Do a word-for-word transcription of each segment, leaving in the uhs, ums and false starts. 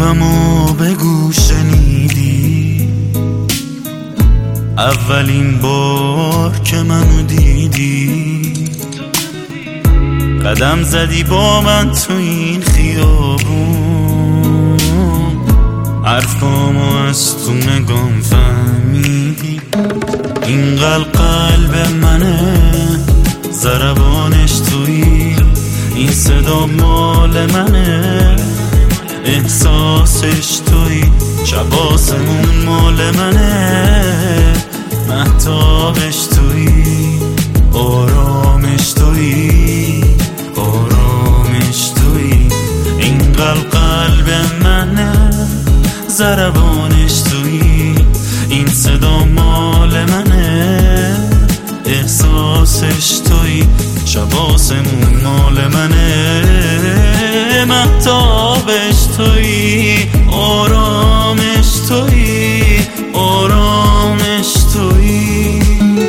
قلبمو بگو شنیدی، اولین بار که منو دیدی، قدم زدی با من تو این خیابون، حرفامو از تو نگام فهمیدی. اینقدر قلب منه، ضربانش تویی، این صدا مال منه، احساسش تویی، شب آسمون مال منه، مهتابش تویی، آرامش تویی، آرامش تویی. اینقدر قلب منه، ضربانش تویی، این صدا مال منه، احساسش تویی، شب آسمون مال منه، مهتابش تویی، آرامش تویی، آرامش تویی.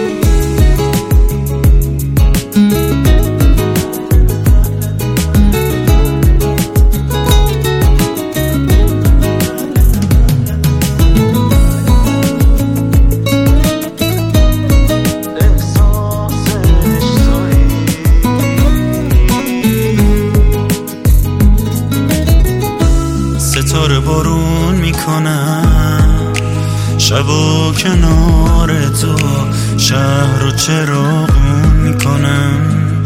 ستاره بارون میکنم، شب و کنار تو، شهر رو چراغون میکنم،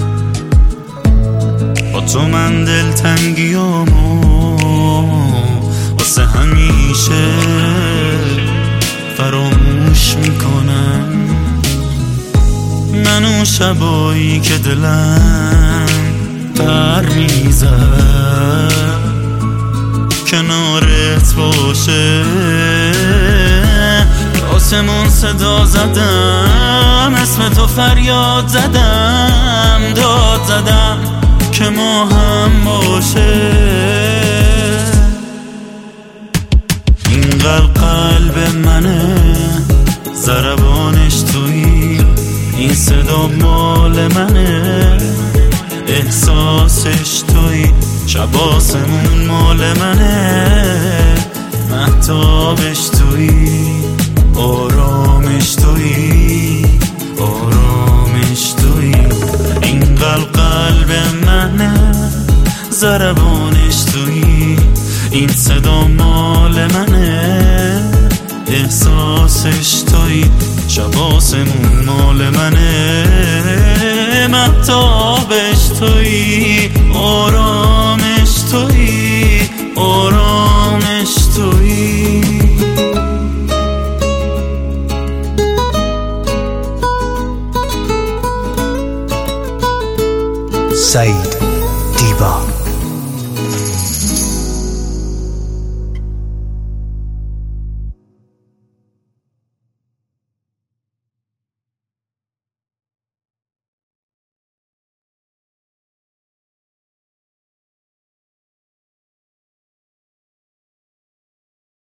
با تو من دلتنگیامو واسه همیشه فراموش میکنم. من اون شبایی که دلم پر میزد کنارت باشه، آسمون صدا زدم، اسم تو فریاد زدم، داد زدم که ما هم باشه. اینقدر قلب منه، ضربانش تویی، این صدا مال منه، احساسش تویی، شب آسمون مال منه، مهتابش تویی، آرامش تویی، آرامش تویی. اینقدر قلب منه، ضربانش تویی، این صدا مال منه، احساسش تویی، شب آسمون مال منه، مهتابش تویی، آرامش تویی، آرامش تویی. سعید